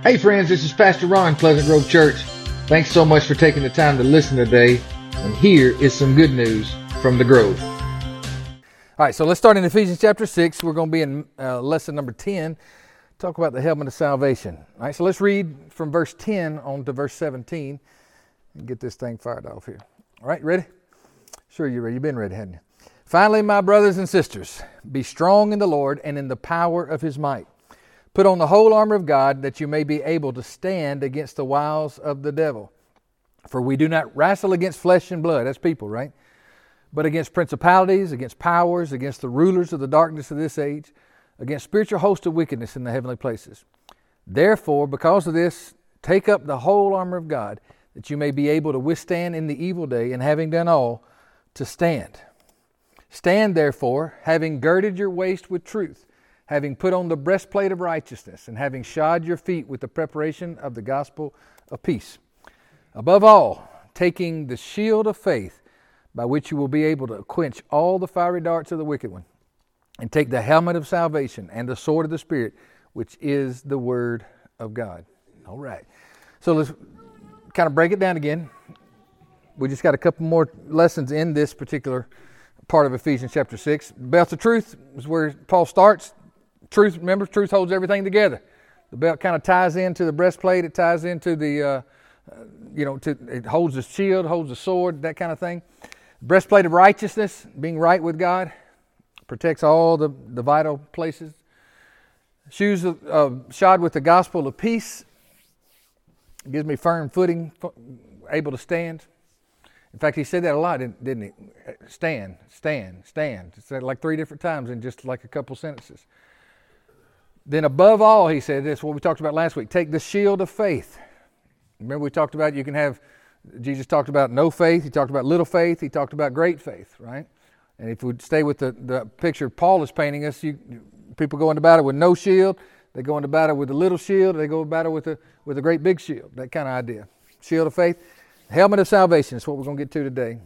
Hey friends, this is Pastor Ron, Pleasant Grove Church. Thanks so much for taking the time to listen today. And here is some good news from the Grove. All right, so let's start in Ephesians chapter 6. We're going to be in lesson number 10, talk about the helmet of salvation. All right, so let's read from verse 10 on to verse 17 and get this thing fired off here. All right, ready? Sure you're ready. You've been ready, haven't you? Finally, my brothers and sisters, be strong in the Lord and in the power of His might. Put on the whole armor of God, that you may be able to stand against the wiles of the devil. For we do not wrestle against flesh and blood, that's people, right? But against principalities, against powers, against the rulers of the darkness of this age, against spiritual hosts of wickedness in the heavenly places. Therefore, because of this, take up the whole armor of God, that you may be able to withstand in the evil day, and having done all, to stand. Stand therefore, having girded your waist with truth, having put on the breastplate of righteousness, and having shod your feet with the preparation of the gospel of peace. Above all, taking the shield of faith, by which you will be able to quench all the fiery darts of the wicked one, and take the helmet of salvation and the sword of the Spirit, which is the word of God. All right. So let's kind of break it down again. We just got a couple more lessons in this particular part of Ephesians chapter 6. Belt of truth is where Paul starts. Truth, remember, truth holds everything together. The belt kind of ties into the breastplate. It ties into the, it holds the shield, holds the sword, that kind of thing. Breastplate of righteousness, being right with God, protects all the vital places. Shoes shod with the gospel of peace, gives me firm footing, able to stand. In fact, he said that a lot, didn't he? Stand, stand, stand. He said it like 3 different times in just like a couple sentences. Then above all, he said, this is what we talked about last week, take the shield of faith. Remember we talked about Jesus talked about no faith, he talked about little faith, he talked about great faith, right? And if we stay with the picture Paul is painting us, people go into battle with no shield, they go into battle with a little shield, they go into battle with a great big shield, that kind of idea. Shield of faith. Helmet of salvation is what we're going to get to today.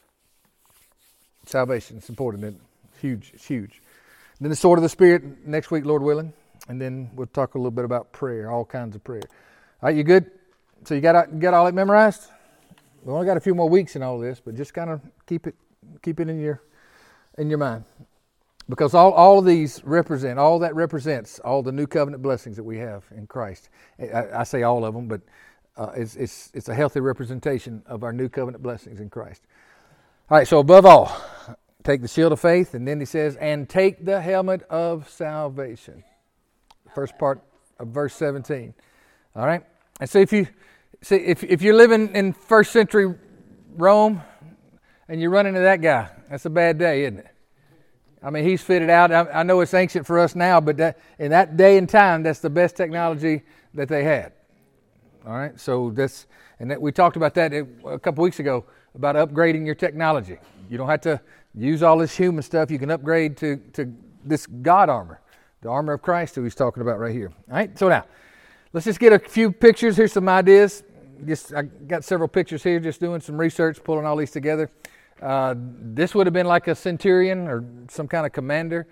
Salvation, it's important, isn't it? Huge, it's huge. Then the sword of the Spirit next week, Lord willing. And then we'll talk a little bit about prayer, all kinds of prayer. All right, you good? So you got all that memorized? We only got a few more weeks in all this, but just kind of keep it in your mind. Because all of these represents all the new covenant blessings that we have in Christ. I say all of them, but it's a healthy representation of our new covenant blessings in Christ. All right, so above all, take the shield of faith, and then he says, and take the helmet of salvation. First part of verse 17. All right, and so if you're living in first century Rome and you run into that guy, that's a bad day, isn't it? I mean, he's fitted out. I know it's ancient for us now, but in that day and time, that's the best technology that they had. All right, so we talked about that a couple weeks ago about upgrading your technology. You don't have to use all this human stuff. You can upgrade to this God armor, the armor of Christ who he's talking about right here. All right, so now let's just get a few pictures. Here's some ideas. I got several pictures here, just doing some research, pulling all these together. This would have been like a centurion or some kind of commander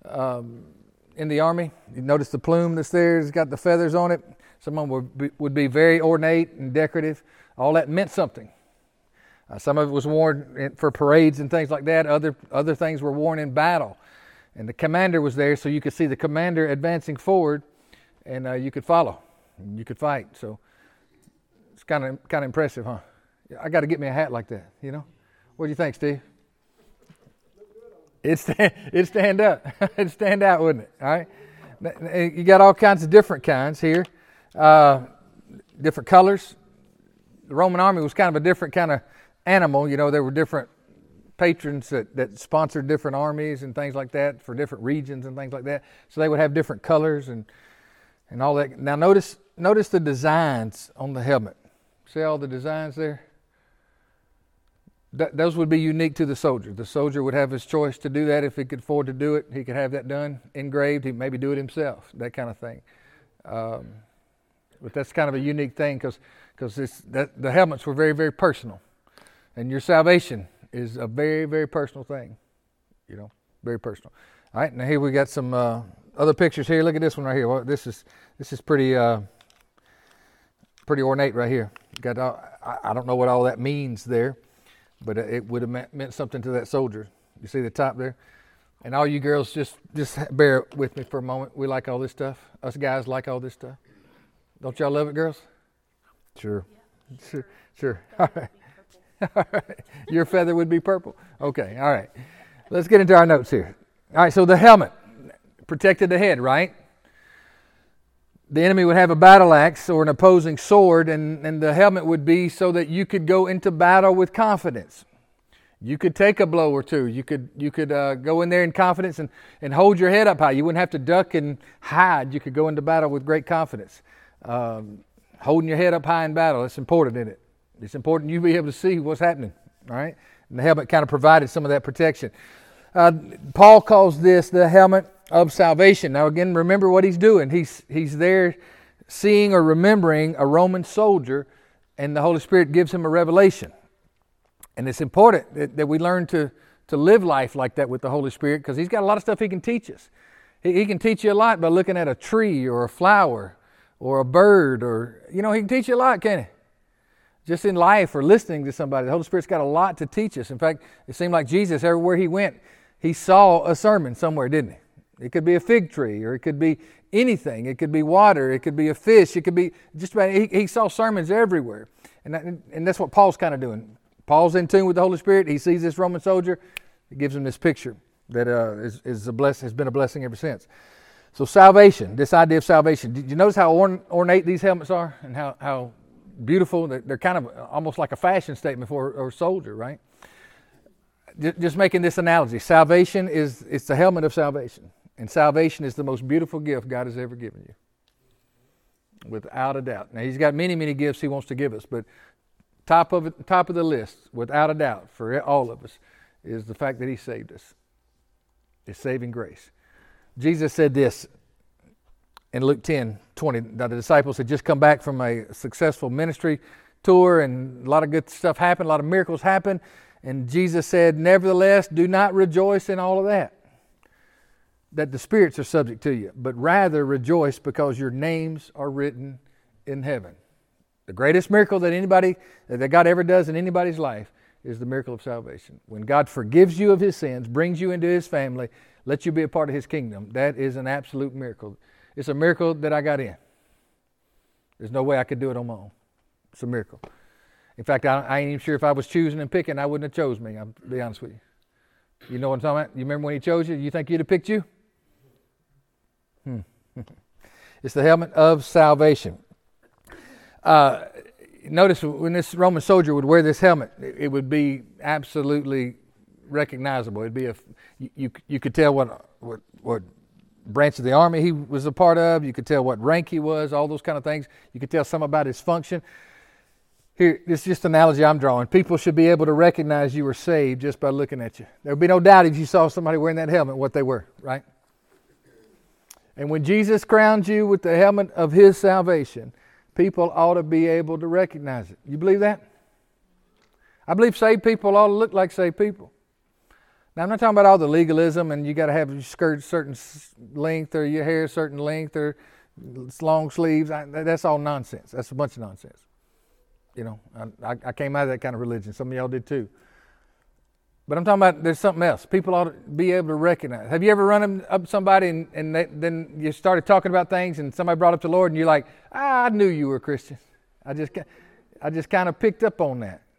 in the army. You notice the plume that's there. It's got the feathers on it. Some of them would be very ornate and decorative. All that meant something. Some of it was worn for parades and things like that. Other things were worn in battle. And the commander was there, so you could see the commander advancing forward, and you could follow. And you could fight. So it's kind of impressive, huh? I got to get me a hat like that, you know? What do you think, Steve? It'd stand up. It'd stand out, wouldn't it? All right. You got all kinds of different kinds here. Different colors. The Roman army was kind of a different kind of animal. You know, there were different patrons that sponsored different armies and things like that for different regions and things like that. So they would have different colors and all that. Now notice the designs on the helmet. See all the designs there? Those would be unique to the soldier. The soldier would have his choice to do that if he could afford to do it. He could have that done, engraved. He'd maybe do it himself, that kind of thing. But that's kind of a unique thing because the helmets were very, very personal. And your salvation is a very, very personal thing. You know, very personal. All right, now here we got some other pictures here. Look at this one right here. Well, this is pretty pretty ornate right here. Got I don't know what all that means there, but it would have meant something to that soldier. You see the top there? And all you girls, just bear with me for a moment. We like all this stuff. Us guys like all this stuff. Don't y'all love it, girls? Sure. Yeah, sure. All right. All right. Your feather would be purple? Okay, all right. Let's get into our notes here. All right, so the helmet protected the head, right? The enemy would have a battle axe or an opposing sword, and the helmet would be so that you could go into battle with confidence. You could take a blow or two. You could go in there in confidence and hold your head up high. You wouldn't have to duck and hide. You could go into battle with great confidence. Holding your head up high in battle, it's important, isn't it? It's important you be able to see what's happening, all right? And the helmet kind of provided some of that protection. Paul calls this the helmet of salvation. Now again, remember what he's doing. He's there seeing or remembering a Roman soldier, and the Holy Spirit gives him a revelation. And it's important that we learn to live life like that with the Holy Spirit, because He's got a lot of stuff He can teach us. He can teach you a lot by looking at a tree or a flower or a bird, or, He can teach you a lot, can't He? Just in life or listening to somebody. The Holy Spirit's got a lot to teach us. In fact, it seemed like Jesus, everywhere He went, He saw a sermon somewhere, didn't He? It could be a fig tree, or it could be anything. It could be water. It could be a fish. It could be just about, he saw sermons everywhere. And that's what Paul's kind of doing. Paul's in tune with the Holy Spirit. He sees this Roman soldier. It gives him this picture that has been a blessing ever since. So salvation, this idea of salvation. Did you notice how ornate these helmets are and how beautiful? They're kind of almost like a fashion statement for a soldier, right? Just making this analogy. Salvation it's the helmet of salvation. And salvation is the most beautiful gift God has ever given you. Without a doubt. Now, He's got many, many gifts He wants to give us, but top of the list, without a doubt, for all of us, is the fact that He saved us. It's saving grace. Jesus said this in Luke 10:20. Now, the disciples had just come back from a successful ministry tour, and a lot of good stuff happened, a lot of miracles happened. And Jesus said, "Nevertheless, do not rejoice in all of that the spirits are subject to you, but rather rejoice because your names are written in heaven." The greatest miracle that God ever does in anybody's life is the miracle of salvation. When God forgives you of His sins, brings you into His family, lets you be a part of His kingdom, that is an absolute miracle. It's a miracle that I got in. There's no way I could do it on my own. It's a miracle. In fact, I ain't even sure if I was choosing and picking, I wouldn't have chose me, I'll be honest with you. You know what I'm talking about? You remember when He chose you? You think He'd have picked you? It's the helmet of salvation. Notice when this Roman soldier would wear this helmet, it would be absolutely recognizable. It'd be you could tell what branch of the army he was a part of. You could tell what rank he was. All those kind of things. You could tell some about his function. Here, this is just an analogy I'm drawing. People should be able to recognize you were saved just by looking at you. There would be no doubt if you saw somebody wearing that helmet what they were, right? And when Jesus crowns you with the helmet of His salvation, people ought to be able to recognize it. You believe that? I believe saved people ought to look like saved people. Now, I'm not talking about all the legalism and you got to have your skirt certain length or your hair certain length or long sleeves. That's all nonsense. That's a bunch of nonsense. I came out of that kind of religion. Some of y'all did too. But I'm talking about there's something else. People ought to be able to recognize. Have you ever run up to somebody and then you started talking about things and somebody brought up the Lord and you're like, I knew you were a Christian. I just kind of picked up on that,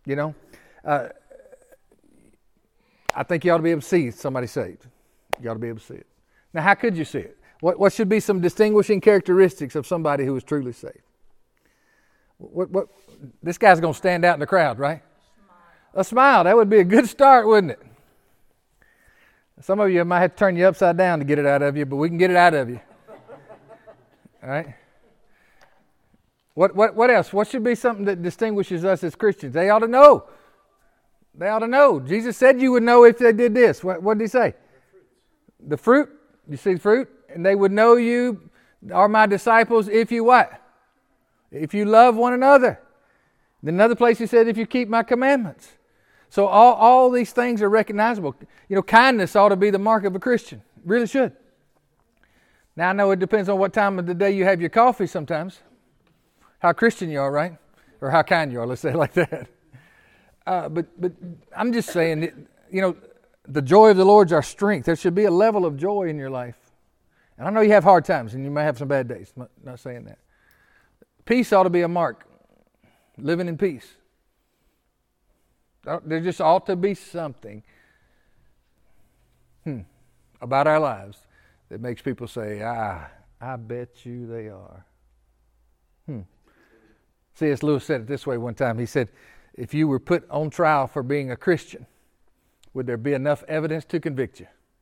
I think you ought to be able to see somebody saved. You ought to be able to see it. Now, how could you see it? What should be some distinguishing characteristics of somebody who is truly saved? What this guy's going to stand out in the crowd, right? A smile. That would be a good start, wouldn't it? Some of you might have to turn you upside down to get it out of you, but we can get it out of you. All right? What else? What should be something that distinguishes us as Christians? They ought to know. They ought to know. Jesus said you would know if they did this. What did He say? The fruit. You see the fruit? And they would know you are my disciples if you what? If you love one another. In another place He said, if you keep my commandments. So all these things are recognizable. Kindness ought to be the mark of a Christian. It really should. Now, I know it depends on what time of the day you have your coffee sometimes. how Christian you are, right? Or how kind you are, let's say it like that. But I'm just saying, the joy of the Lord is our strength. There should be a level of joy in your life. And I know you have hard times and you may have some bad days. I'm not saying that. Peace ought to be a mark. Living in peace. There just ought to be something about our lives that makes people say, I bet you they are. C.S. Lewis said it this way one time. He said, if you were put on trial for being a Christian, would there be enough evidence to convict you?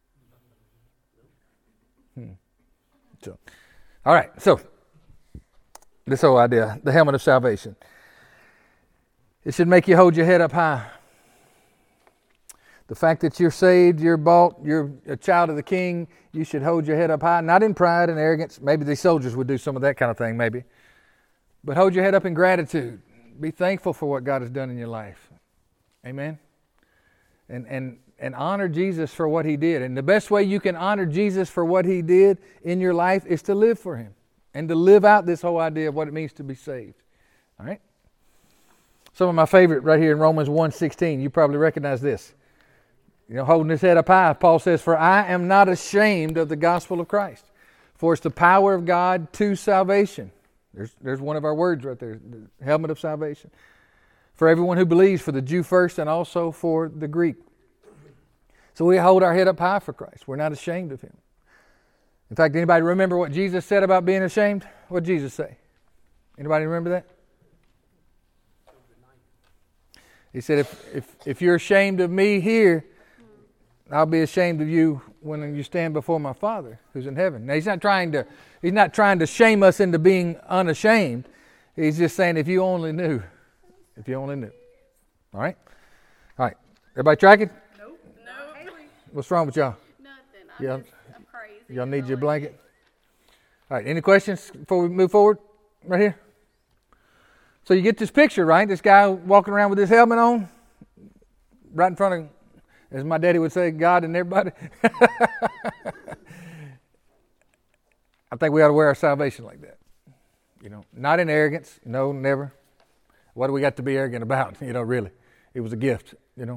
So, all right, so this whole idea, the helmet of salvation. It should make you hold your head up high. The fact that you're saved, you're bought, you're a child of the King, you should hold your head up high, not in pride and arrogance. Maybe these soldiers would do some of that kind of thing, maybe. But hold your head up in gratitude. Be thankful for what God has done in your life. Amen? And honor Jesus for what He did. And the best way you can honor Jesus for what He did in your life is to live for Him and to live out this whole idea of what it means to be saved. All right? Some of my favorite right here in Romans 1:16. You probably recognize this. Holding his head up high, Paul says, "For I am not ashamed of the gospel of Christ, for it's the power of God to salvation." There's one of our words right there, the helmet of salvation. For everyone who believes, for the Jew first and also for the Greek. So we hold our head up high for Christ. We're not ashamed of Him. In fact, anybody remember what Jesus said about being ashamed? What did Jesus say? Anybody remember that? He said, if you're ashamed of me here, I'll be ashamed of you when you stand before my Father who's in heaven. Now, He's not trying to shame us into being unashamed. He's just saying, if you only knew. If you only knew. All right? All right. Everybody tracking? Nope. What's wrong with y'all? Nothing. I'm crazy. Y'all need your blanket? All right. Any questions before we move forward? Right here. So you get this picture, right? This guy walking around with his helmet on, right in front of, as my daddy would say, God and everybody. I think we ought to wear our salvation like that. Not in arrogance. No, never. What do we got to be arrogant about? Really. It was a gift,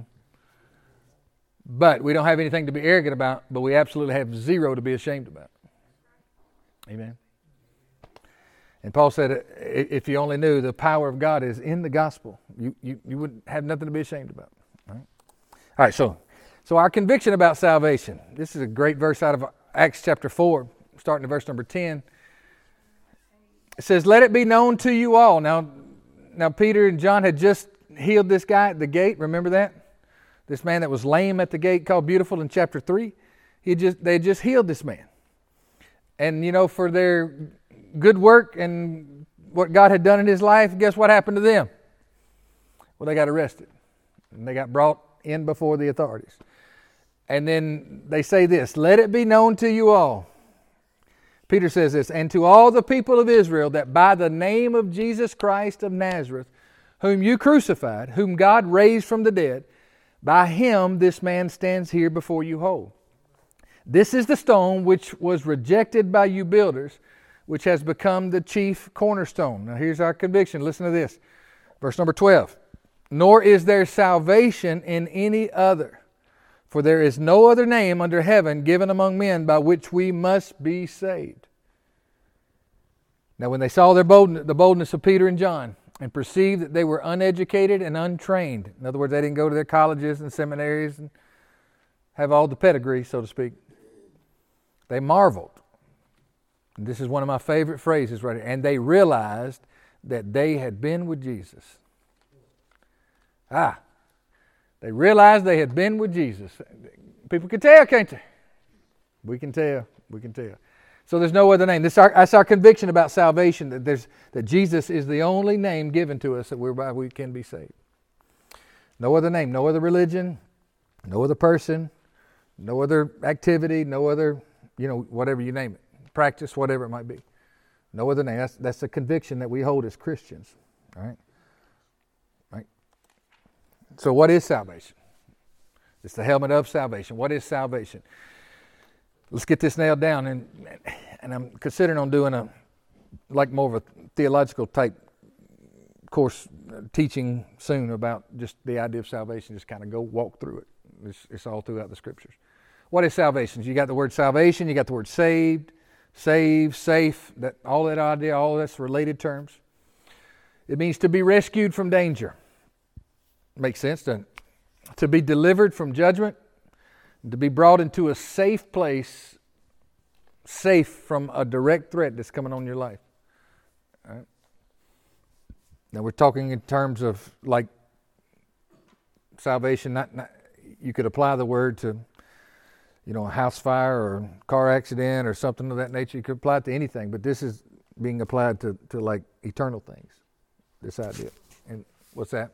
But we don't have anything to be arrogant about, but we absolutely have zero to be ashamed about. Amen. And Paul said, if you only knew the power of God is in the gospel, you would have nothing to be ashamed about. All right, so our conviction about salvation. This is a great verse out of Acts chapter 4, starting at verse number 10. It says, "Let it be known to you all." Now Peter and John had just healed this guy at the gate. Remember that? This man that was lame at the gate called Beautiful in chapter 3. They had just healed this man. And, for their good work and what God had done in his life, guess what happened to them? Well, they got arrested. And they got brought in before the authorities. And then they say this, "Let it be known to you all." Peter says this, "And to all the people of Israel, that by the name of Jesus Christ of Nazareth, whom you crucified, whom God raised from the dead, by Him this man stands here before you whole. This is the stone which was rejected by you builders, which has become the chief cornerstone." Now here's our conviction. Listen to this. Verse number 12. "Nor is there salvation in any other, for there is no other name under heaven given among men by which we must be saved." Now when they saw the boldness of Peter and John, and perceived that they were uneducated and untrained, in other words, they didn't go to their colleges and seminaries and have all the pedigree, so to speak, they marveled. And this is one of my favorite phrases right here. "And they realized that they had been with Jesus." They realized they had been with Jesus. People can tell, can't they? We can tell. So there's no other name. That's our conviction about salvation, that Jesus is the only name given to us that whereby we can be saved. No other name, no other religion, no other person, no other activity, no other, whatever you name it, practice, whatever it might be. No other name. That's the conviction that we hold as Christians. All right? So what is salvation? It's the helmet of salvation. What is salvation? Let's get this nailed down. And I'm considering on doing more of a theological type course, teaching soon about just the idea of salvation. Just kind of go walk through it. It's all throughout the Scriptures. What is salvation? You got the word salvation. You got the word saved, save, safe. All that idea, all that's related terms. It means to be rescued from danger. Makes sense, doesn't it? To be delivered from judgment, to be brought into a safe place, safe from a direct threat that's coming on your life. All right? Now we're talking in terms of like salvation. Not you could apply the word to, a house fire or car accident or something of that nature. You could apply it to anything, but this is being applied to like eternal things. This idea. And what's that?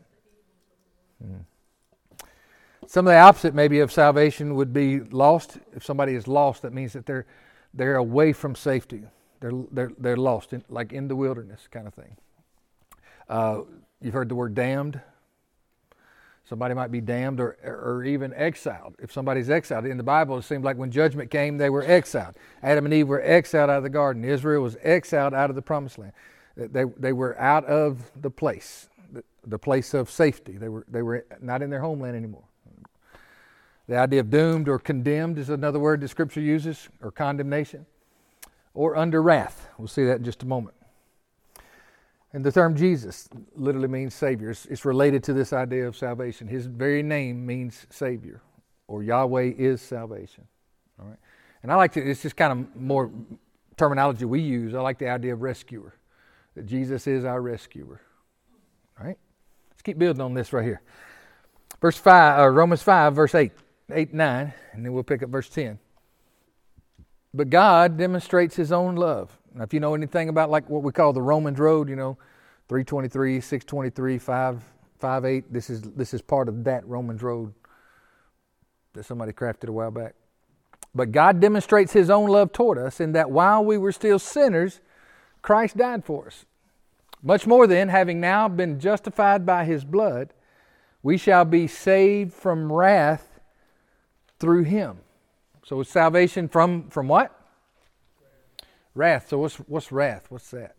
Some of the opposite maybe of salvation would be lost. If somebody is lost, that means that they're away from safety. They're lost, like in the wilderness kind of thing. You've heard the word damned. Somebody might be damned or even exiled. If somebody's exiled, in the Bible it seems like when judgment came, they were exiled. Adam and Eve were exiled out of the garden. Israel was exiled out of the promised land. They were out of the place of safety. They were not in their homeland anymore. The idea of doomed or condemned is another word the Scripture uses, or condemnation, or under wrath. We'll see that in just a moment. And the term Jesus literally means Savior. It's related to this idea of salvation. His very name means Savior, or Yahweh is salvation. All right, and I like to. It's just kind of more terminology we use. I like the idea of rescuer. That Jesus is our rescuer. All right, let's keep building on this right here. Verse 5, Romans 5, verse 8, 9, and then we'll pick up verse 10. But God demonstrates His own love. Now, if you know anything about like what we call the Romans road, 323, 623, 558, this is part of that Romans road that somebody crafted a while back. But God demonstrates His own love toward us in that while we were still sinners, Christ died for us. Much more then, having now been justified by His blood, we shall be saved from wrath through Him. So it's salvation from what? Wrath. So what's wrath? What's that?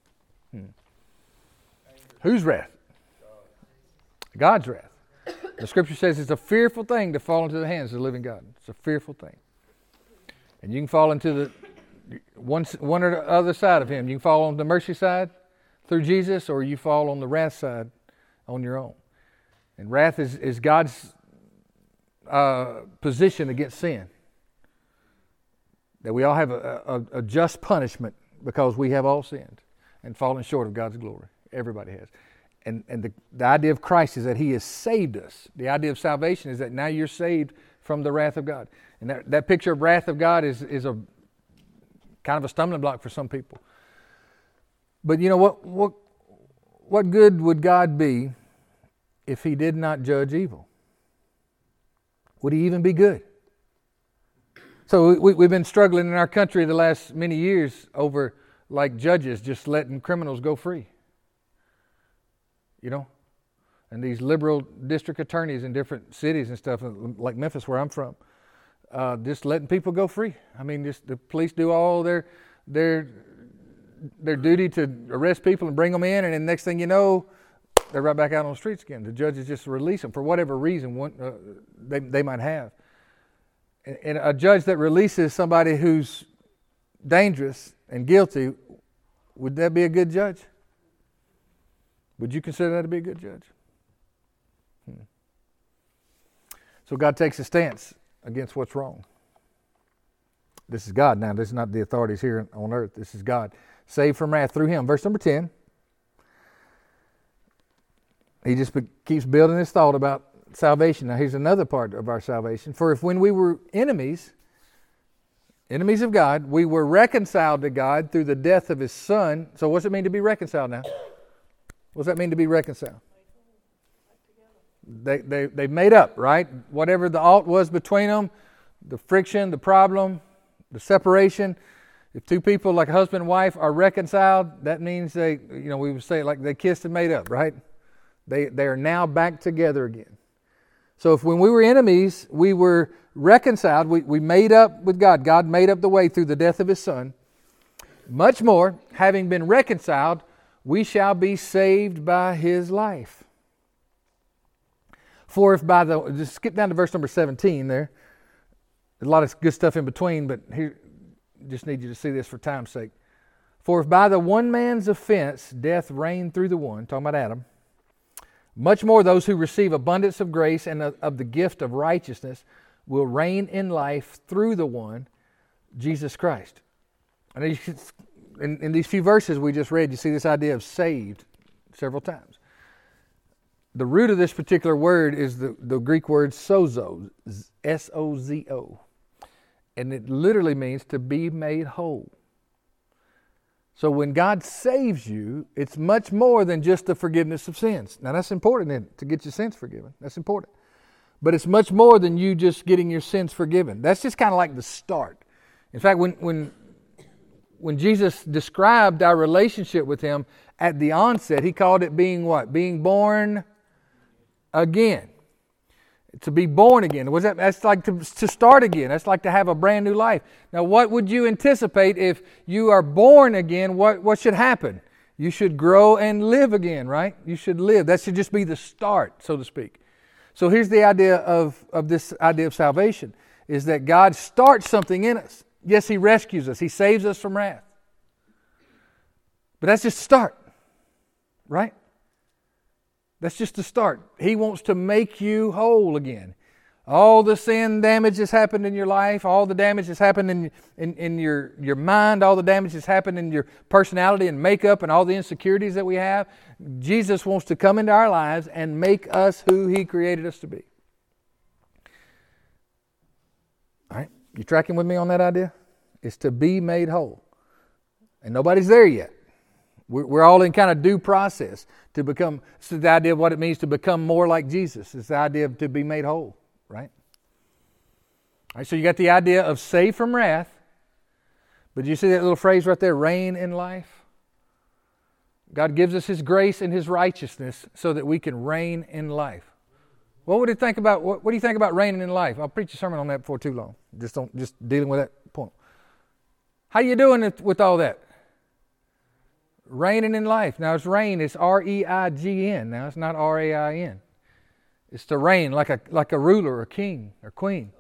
Whose wrath? God's wrath. The Scripture says it's a fearful thing to fall into the hands of the living God. It's a fearful thing. And you can fall into the one or the other side of Him. You can fall on the mercy side through Jesus, or you fall on the wrath side on your own. And wrath is God's position against sin. That we all have a just punishment because we have all sinned and fallen short of God's glory. Everybody has. And the idea of Christ is that He has saved us. The idea of salvation is that now you're saved from the wrath of God. And that picture of wrath of God is a kind of a stumbling block for some people. But what good would God be if He did not judge evil? Would He even be good? So we've been struggling in our country the last many years over like judges just letting criminals go free. And these liberal district attorneys in different cities and stuff, like Memphis where I'm from, just letting people go free. I mean, just the police do all their duty to arrest people and bring them in, and then next thing you know, they're right back out on the streets again. The judges just release them for whatever reason they might have. And a judge that releases somebody who's dangerous and guilty, would that be a good judge? Would you consider that to be a good judge? So God takes a stance against what's wrong. This is God now. This is not the authorities here on earth. This is God. Saved from wrath through Him. Verse number 10. He just keeps building his thought about salvation. Now here's another part of our salvation. For if when we were enemies of God, we were reconciled to God through the death of His Son. So what's it mean to be reconciled now? What does that mean to be reconciled? They made up, right? Whatever the alt was between them, the friction, the problem, the separation. If two people like a husband and wife are reconciled, that means we would say it like they kissed and made up, right? They are now back together again. So if when we were enemies, we were reconciled, we made up with God. God made up the way through the death of His Son. Much more, having been reconciled, we shall be saved by his life. For if by the, just skip down to verse number 17 there. There's a lot of good stuff in between, but here, just need you to see this for time's sake. For if by the one man's offense death reigned through the one, talking about Adam, much more those who receive abundance of grace and of the gift of righteousness will reign in life through the one, Jesus Christ. And in these few verses we just read, you see this idea of saved several times. The root of this particular word is the Greek word sozo, S-O-Z-O. And it literally means to be made whole. So when God saves you, it's much more than just the forgiveness of sins. Now that's important to get your sins forgiven. That's important. But it's much more than you just getting your sins forgiven. That's just kind of like the start. In fact, when Jesus described our relationship with Him at the onset, He called it being what? Being born again. To be born again. That's like to start again. That's like to have a brand new life. Now, what would you anticipate if you are born again? What should happen? You should grow and live again, right? You should live. That should just be the start, so to speak. So here's the idea of this idea of salvation, is that God starts something in us. Yes, He rescues us. He saves us from wrath. But that's just a start, right? That's just the start. He wants to make you whole again. All the sin damage has happened in your life. All the damage has happened in your mind. All the damage has happened in your personality and makeup and all the insecurities that we have. Jesus wants to come into our lives and make us who He created us to be. All right? You tracking with me on that idea? It's to be made whole. And nobody's there yet. We're all in kind of due process to become. This is the idea of what it means to become more like Jesus. It's the idea of to be made whole, right? All right, so you got the idea of saved from wrath. But you see that little phrase right there, reign in life? God gives us His grace and His righteousness so that we can reign in life. What would you think about? What do you think about reigning in life? I'll preach a sermon on that before too long. Just dealing with that point. How you doing with all that? Reigning in life. Now it's reign. It's R-E-I-G-N. Now it's not R-A-I-N. It's to reign like a ruler or king or queen.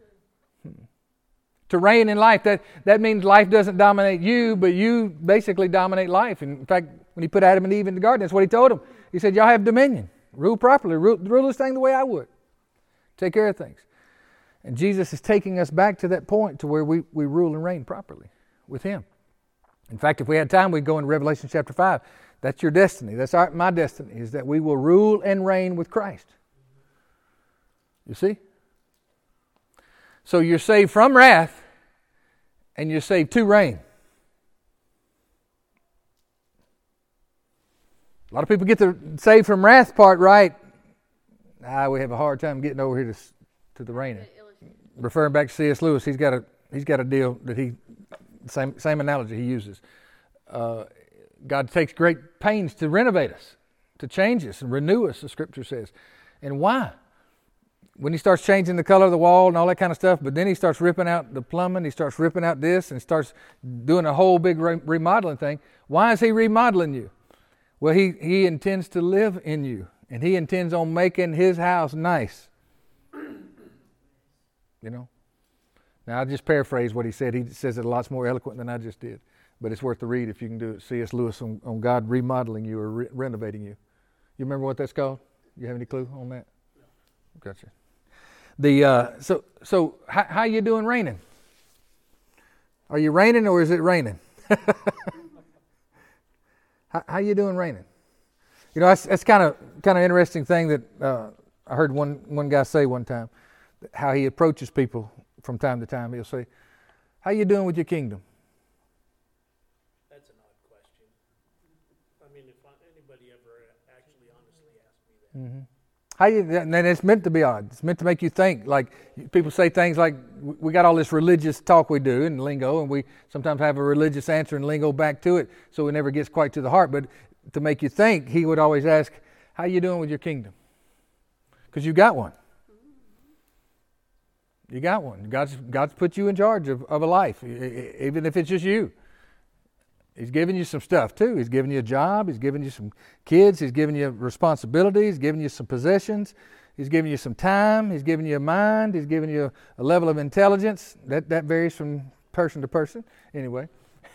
To reign in life, that means life doesn't dominate you, but you basically dominate life. In fact, when He put Adam and Eve in the garden, that's what He told them. He said, y'all have dominion. Rule properly. Rule this thing the way I would. Take care of things. And Jesus is taking us back to that point to where we rule and reign properly with Him. In fact, if we had time, we'd go into Revelation chapter 5. That's your destiny. That's my destiny, is that we will rule and reign with Christ. You see? So you're saved from wrath, and you're saved to reign. A lot of people get the saved from wrath part right. We have a hard time getting over here to the reigning. Referring back to C.S. Lewis, he's got a deal that same analogy he uses. God takes great pains to renovate us, to change us and renew us, the Scripture says. And why? When He starts changing the color of the wall and all that kind of stuff, but then He starts ripping out the plumbing, He starts ripping out this, and starts doing a whole big remodeling thing. Why is He remodeling you? Well, He intends to live in you, and He intends on making His house nice. You know? Now, I'll just paraphrase what he said. He says it a lot more eloquent than I just did. But it's worth the read if you can do it. C.S. Lewis on God remodeling you or renovating you. You remember what that's called? You have any clue on that? No. Gotcha. So how you doing reigning? Are you reigning or is it raining? how you doing reigning? You know, that's kind of interesting thing that I heard one guy say one time, how he approaches people. From time to time, he'll say, how you doing with your kingdom? That's an odd question. I mean, if anybody ever actually honestly asked me that. And it's meant to be odd. It's meant to make you think. Like, people say things like, we got all this religious talk we do in lingo, and we sometimes have a religious answer in lingo back to it, so it never gets quite to the heart. But to make you think, he would always ask, how you doing with your kingdom? Because you got one. You got one. God's put you in charge of a life, even if it's just you. He's giving you some stuff too. He's giving you a job. He's giving you some kids. He's giving you responsibilities. He's giving you some possessions. He's giving you some time. He's giving you a mind. He's giving you a level of intelligence. That varies from person to person. Anyway.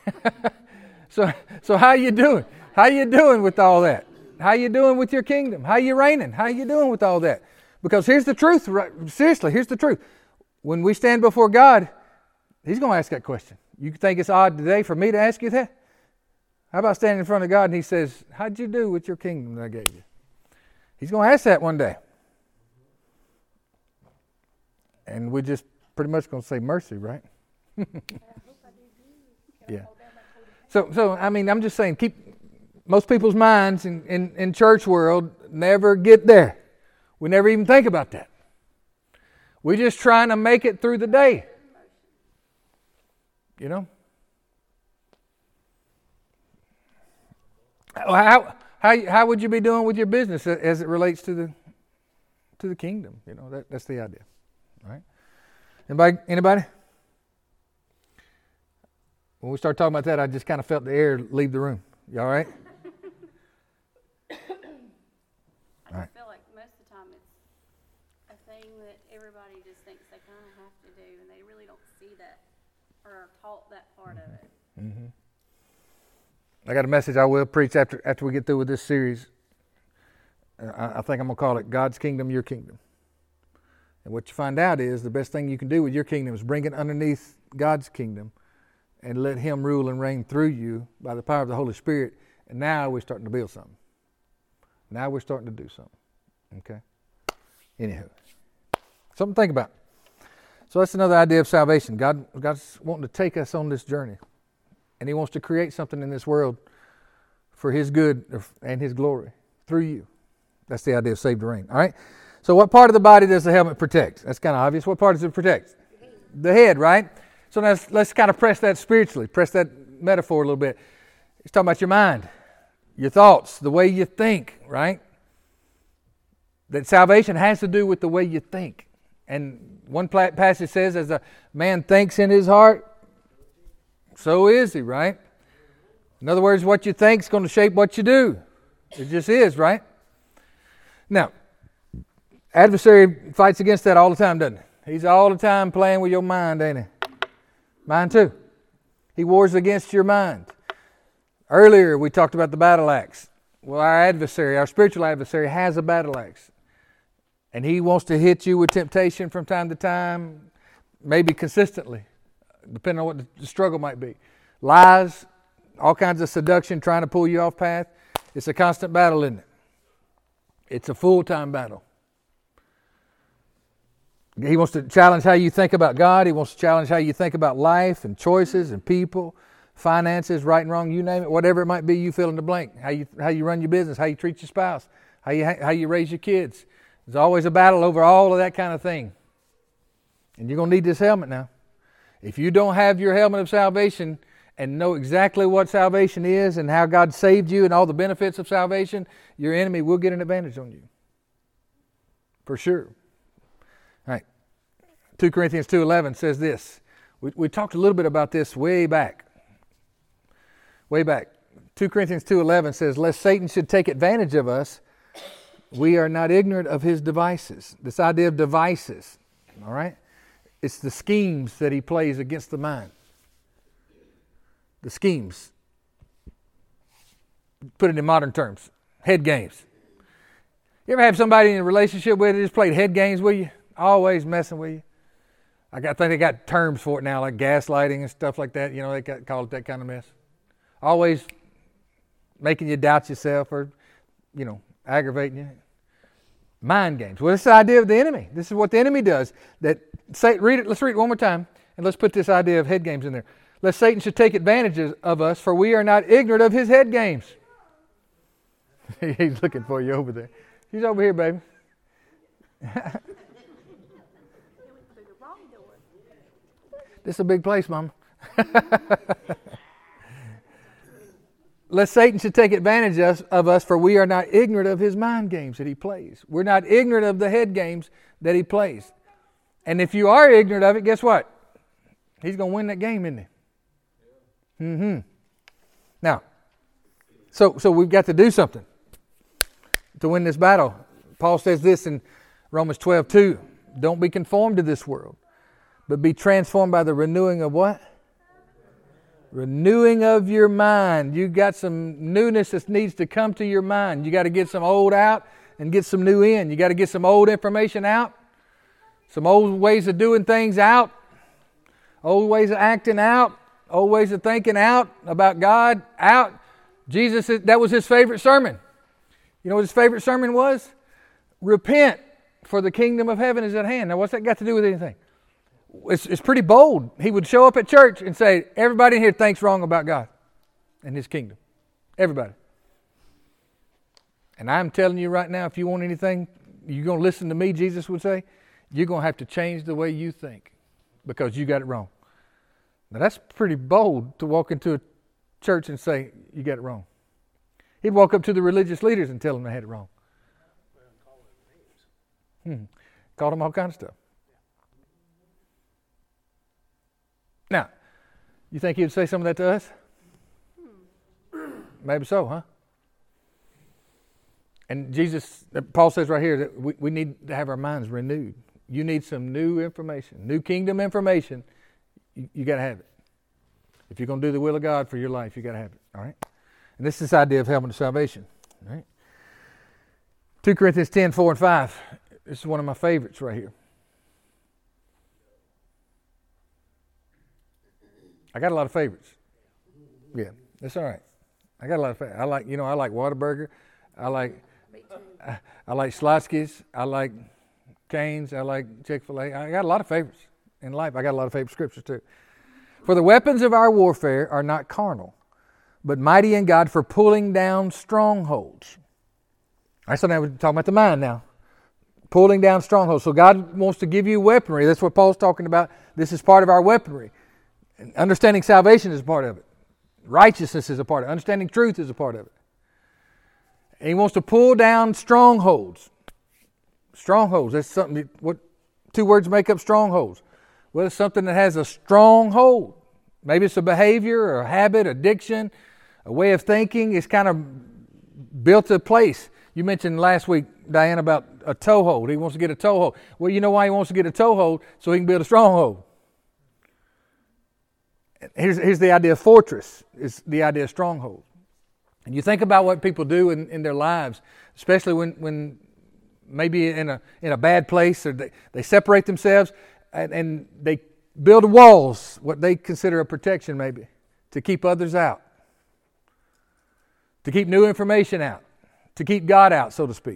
So how you doing? How you doing with all that? How you doing with your kingdom? How you reigning? How you doing with all that? Because here's the truth. Seriously, here's the truth. When we stand before God, He's going to ask that question. You think it's odd today for me to ask you that? How about standing in front of God and He says, how'd you do with your kingdom that I gave you? He's going to ask that one day. And we're just pretty much going to say mercy, right? Yeah. So I mean, I'm just saying, most people's minds in church world never get there. We never even think about that. We're just trying to make it through the day. You know? How would you be doing with your business as it relates to the kingdom? You know, that's the idea. All right? Anybody? When we start talking about that, I just kind of felt the air leave the room. You all right? I just feel like most of the time it's a thing that everybody just thinks they kind of have to do, and they really don't see that or are taught that part of it. Mm-hmm. I got a message I will preach after we get through with this series. I think I'm going to call it God's Kingdom, Your Kingdom. And what you find out is the best thing you can do with your kingdom is bring it underneath God's kingdom and let Him rule and reign through you by the power of the Holy Spirit. And now we're starting to build something. Now we're starting to do something. Okay? Anywho. Something to think about. So that's another idea of salvation. God's wanting to take us on this journey. And He wants to create something in this world for His good and His glory through you. That's the idea of saved to reign. All right? So what part of the body does the helmet protect? That's kind of obvious. What part does it protect? The head, right? So now let's kind of press that spiritually. Press that metaphor a little bit. It's talking about your mind, your thoughts, the way you think, right? That salvation has to do with the way you think. And one passage says, as a man thinks in his heart, so is he, right? In other words, what you think is going to shape what you do. It just is, right? Now, adversary fights against that all the time, doesn't he? He's all the time playing with your mind, ain't he? Mine too. He wars against your mind. Earlier, we talked about the battle axe. Well, our spiritual adversary has a battle axe. And he wants to hit you with temptation from time to time, maybe consistently, depending on what the struggle might be. Lies, all kinds of seduction, trying to pull you off path. It's a constant battle, isn't it? It's a full-time battle. He wants to challenge how you think about God. He wants to challenge how you think about life and choices and people, finances, right and wrong, you name it. Whatever it might be, you fill in the blank. How you run your business, how you treat your spouse, how you raise your kids. There's always a battle over all of that kind of thing. And you're going to need this helmet now. If you don't have your helmet of salvation and know exactly what salvation is and how God saved you and all the benefits of salvation, your enemy will get an advantage on you. For sure. All right. 2 Corinthians 2:11 says this. We talked a little bit about this way back. 2 Corinthians 2:11 says, lest Satan should take advantage of us, we are not ignorant of his devices. This idea of devices, all right? It's the schemes that he plays against the mind. The schemes. Put it in modern terms. Head games. You ever have somebody in a relationship with you just played head games with you? Always messing with you. I think they got terms for it now, like gaslighting and stuff like that. You know, they call it that kind of mess. Always making you doubt yourself or, aggravating you. Mind games. Well, this is the idea of the enemy. This is what the enemy does. Let's read it one more time, and let's put this idea of head games in there. Lest Satan should take advantage of us, for we are not ignorant of his head games. He's looking for you over there. He's over here, baby. This is a big place, Mama. Lest Satan should take advantage of us, for we are not ignorant of his mind games that he plays. We're not ignorant of the head games that he plays. And if you are ignorant of it, guess what? He's going to win that game, isn't he? Mm-hmm. Now, so we've got to do something to win this battle. Paul says this in Romans 12:2. Don't be conformed to this world, but be transformed by the renewing of what? Renewing of your mind. You got some newness that needs to come to your mind. You got to get some old out and get some new in. You got to get some old information out, some old ways of doing things out, old ways of acting out, old ways of thinking out about God out. Jesus, that was his favorite sermon. You know what his favorite sermon was? Repent, for the kingdom of heaven is at hand. Now, what's that got to do with anything? It's pretty bold. He would show up at church and say, everybody in here thinks wrong about God and his kingdom. Everybody. And I'm telling you right now, if you want anything, you're going to listen to me, Jesus would say, you're going to have to change the way you think because you got it wrong. Now, that's pretty bold to walk into a church and say, you got it wrong. He'd walk up to the religious leaders and tell them they had it wrong. Called them all kinds of stuff. Now, you think he would say some of that to us? Maybe so, huh? And Jesus, Paul says right here that we need to have our minds renewed. You need some new information, new kingdom information. You got to have it. If you're going to do the will of God for your life, you got to have it. All right? And this is this idea of helmet of salvation. All right? 2 Corinthians 10:4-5. This is one of my favorites right here. I got a lot of favorites. Yeah, that's all right. I got a lot of favorites. I like Whataburger. I like Slotsky's. I like Cane's. I like Chick-fil-A. I got a lot of favorites in life. I got a lot of favorite scriptures too. For the weapons of our warfare are not carnal, but mighty in God for pulling down strongholds. All right, so now we're talking about the mind now. Pulling down strongholds. So God wants to give you weaponry. That's what Paul's talking about. This is part of our weaponry. And understanding salvation is a part of it. Righteousness is a part of it. Understanding truth is a part of it. And he wants to pull down strongholds. Strongholds. That's something. What two words make up strongholds? Well, it's something that has a stronghold. Maybe it's a behavior or a habit, addiction, a way of thinking. It's kind of built a place. You mentioned last week, Diane, about a toehold. He wants to get a toehold. Well, you know why he wants to get a toehold? So he can build a stronghold. Here's the idea of fortress, is the idea of stronghold. And you think about what people do in their lives, especially when maybe in a bad place, or they separate themselves and they build walls, what they consider a protection maybe, to keep others out, to keep new information out, to keep God out, so to speak.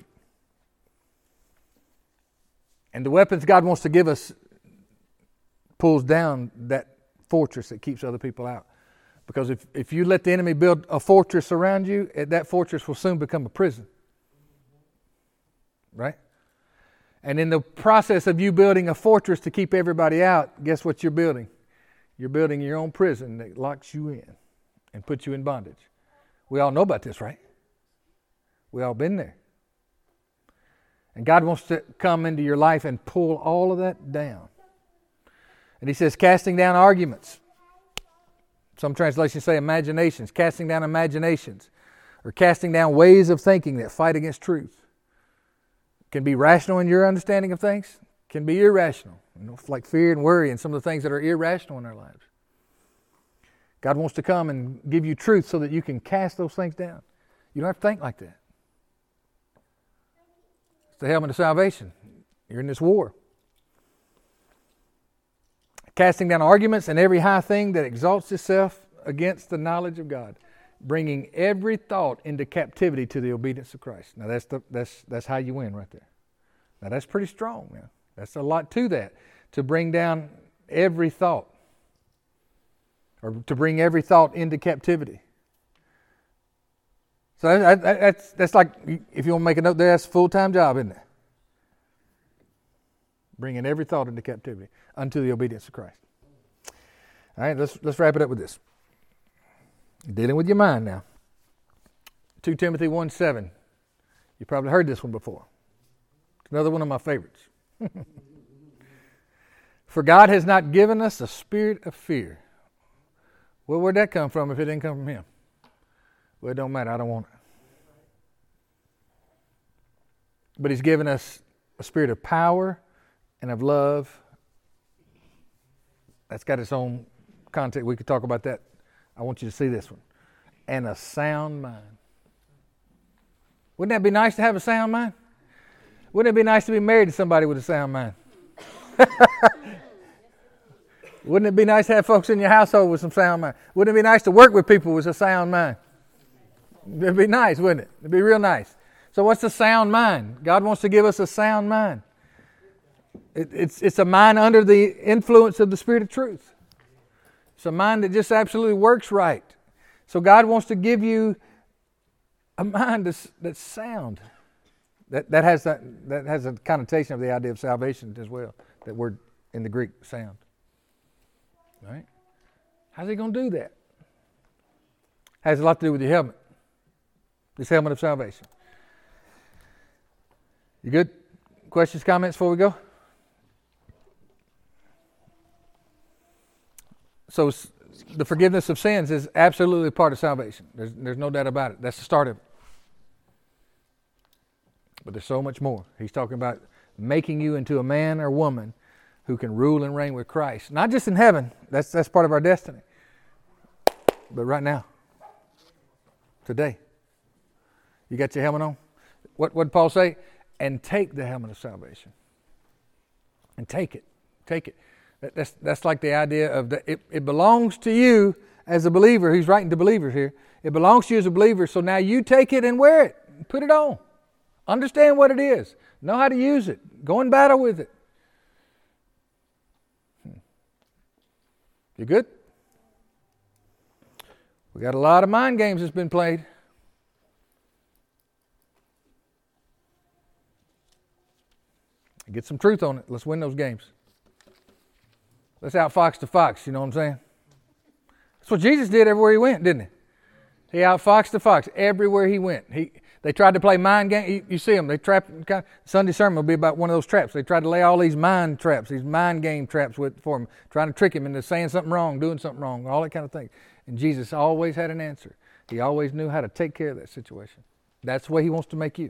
And the weapons God wants to give us pulls down that fortress that keeps other people out. Because if you let the enemy build a fortress around you, that fortress will soon become a prison. Right? And in the process of you building a fortress to keep everybody out, guess what you're building? You're building your own prison that locks you in and puts you in bondage. We all know about this, right? We all been there. And God wants to come into your life and pull all of that down. And he says, casting down arguments. Some translations say imaginations. Casting down imaginations. Or casting down ways of thinking that fight against truth. Can be rational in your understanding of things. Can be irrational. Like fear and worry and some of the things that are irrational in our lives. God wants to come and give you truth so that you can cast those things down. You don't have to think like that. It's the helmet of salvation. You're in this war. Casting down arguments and every high thing that exalts itself against the knowledge of God, bringing every thought into captivity to the obedience of Christ. Now that's how you win right there. Now that's pretty strong. Now that's a lot to that, to bring down every thought, or to bring every thought into captivity. So that's like, if you want to make a note there, that's a full-time job, isn't it? Bringing every thought into captivity unto the obedience of Christ. All right, let's wrap it up with this. Dealing with your mind now. 2 Timothy 1:7. You probably heard this one before. It's another one of my favorites. For God has not given us a spirit of fear. Well, where'd that come from if it didn't come from Him? Well, it don't matter. I don't want it. But He's given us a spirit of power and of love. That's got its own context. We could talk about that. I want you to see this one. And a sound mind. Wouldn't that be nice to have a sound mind? Wouldn't it be nice to be married to somebody with a sound mind? Wouldn't it be nice to have folks in your household with some sound mind? Wouldn't it be nice to work with people with a sound mind? It'd be nice, wouldn't it? It'd be real nice. So what's a sound mind? God wants to give us a sound mind. It's a mind under the influence of the Spirit of truth. It's a mind that just absolutely works right. So God wants to give you a mind that's sound. That has a connotation of the idea of salvation as well. That word in the Greek, sound. Right? How's He going to do that? Has a lot to do with your helmet. This helmet of salvation. You good? Questions, comments before we go? So the forgiveness of sins is absolutely part of salvation. There's no doubt about it. That's the start of it. But there's so much more. He's talking about making you into a man or woman who can rule and reign with Christ. Not just in heaven. That's part of our destiny. But right now. Today. You got your helmet on? What did Paul say? And take the helmet of salvation. And take it. Take it. That's like the idea of it belongs to you as a believer. He's writing to believers here. It belongs to you as a believer, so now you take it and wear it. Put it on. Understand what it is. Know how to use it. Go in battle with it. You good? We got a lot of mind games that's been played. Get some truth on it. Let's win those games. Let's outfox the fox, you know what I'm saying? That's what Jesus did everywhere He went, didn't He? He outfoxed the fox everywhere He went. They tried to play mind game. You see them. They trapped. Sunday sermon will be about one of those traps. They tried to lay all these mind traps, these mind game traps for Him, trying to trick Him into saying something wrong, doing something wrong, all that kind of thing. And Jesus always had an answer. He always knew how to take care of that situation. That's the way He wants to make you.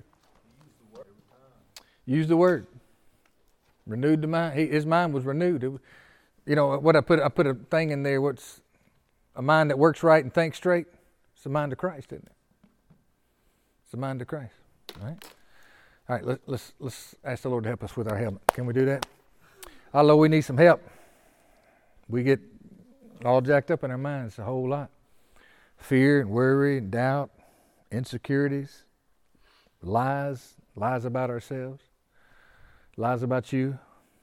Use the Word. Renewed the mind. His mind was renewed. You know what I put a thing in there. What's a mind that works right and thinks straight? It's the mind of Christ, isn't it? It's the mind of Christ. All right. Let's ask the Lord to help us with our helmet. Can we do that? Although we need some help, we get all jacked up in our minds a whole lot. Fear and worry and doubt, insecurities, lies about ourselves, lies about you.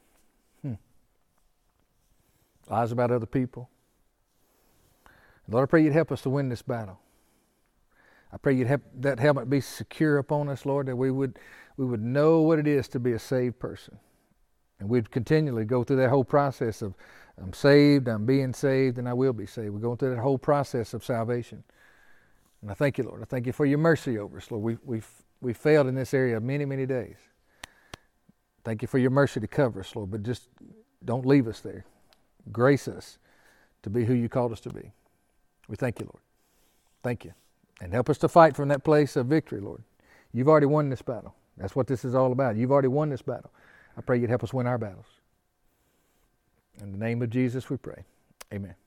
Lies about other people. Lord, I pray You'd help us to win this battle. I pray You'd help that helmet be secure upon us, Lord, that we would know what it is to be a saved person. And we'd continually go through that whole process of I'm saved, I'm being saved, and I will be saved. We're going through that whole process of salvation. And I thank You, Lord. I thank You for Your mercy over us, Lord. We failed in this area many, many days. Thank You for Your mercy to cover us, Lord, but just don't leave us there. Grace us to be who You called us to be. We thank You, Lord. Thank You. And help us to fight from that place of victory, Lord. You've already won this battle. That's what this is all about. You've already won this battle. I pray You'd help us win our battles. In the name of Jesus we pray. Amen.